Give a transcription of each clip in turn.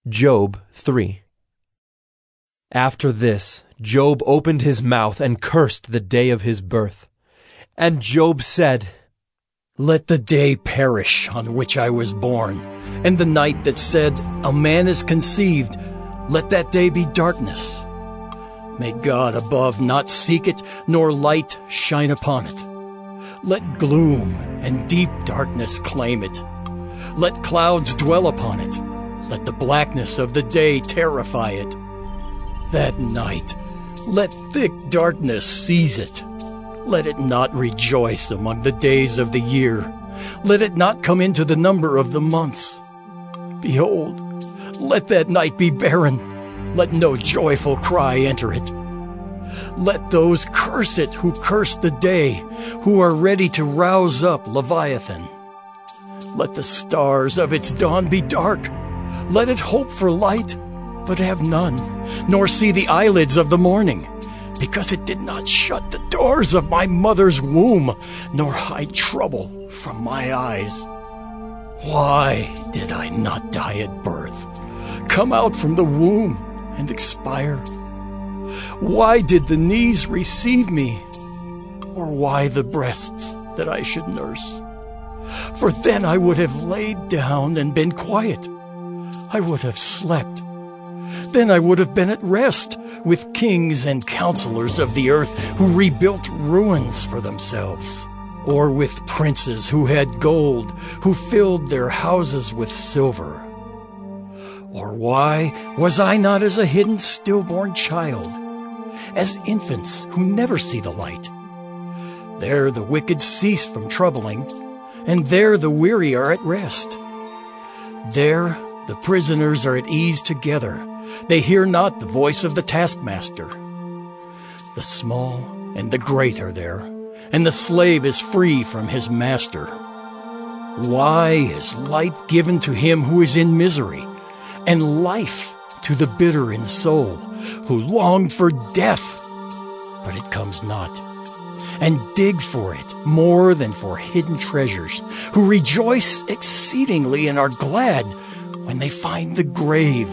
Job 3. After this, Job opened his mouth and cursed the day of his birth. And Job said, Let the day perish on which I was born, and the night that said, A man is conceived, let that day be darkness. May God above not seek it, nor light shine upon it. Let gloom and deep darkness claim it. Let clouds dwell upon it. Let the blackness of the day terrify it. That night, let thick darkness seize it. Let it not rejoice among the days of the year. Let it not come into the number of the months. Behold, let that night be barren. Let no joyful cry enter it. Let those curse it who curse the day, who are ready to rouse up Leviathan. Let the stars of its dawn be dark. Let it hope for light, but have none, nor see the eyelids of the morning, because it did not shut the doors of my mother's womb, nor hide trouble from my eyes. Why did I not die at birth, come out from the womb and expire? Why did the knees receive me, or why the breasts that I should nurse? For then I would have laid down and been quiet. I would have slept. Then I would have been at rest with kings and counselors of the earth who rebuilt ruins for themselves, or with princes who had gold, who filled their houses with silver. Or why was I not as a hidden stillborn child, as infants who never see the light? There the wicked cease from troubling, and there the weary are at rest. There the prisoners are at ease together. They hear not the voice of the taskmaster. The small and the great are there, and the slave is free from his master. Why is light given to him who is in misery, and life to the bitter in soul, who long for death, but it comes not, and dig for it more than for hidden treasures, who rejoice exceedingly and are glad when they find the grave?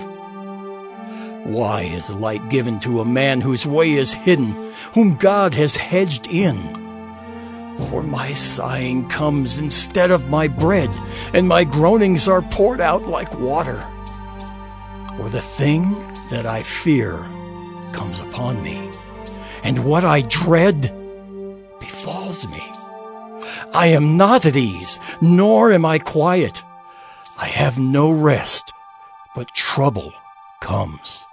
Why is light given to a man whose way is hidden, whom God has hedged in? For my sighing comes instead of my bread, and my groanings are poured out like water. For the thing that I fear comes upon me, and what I dread befalls me. I am not at ease, nor am I quiet. I have no rest, but trouble comes.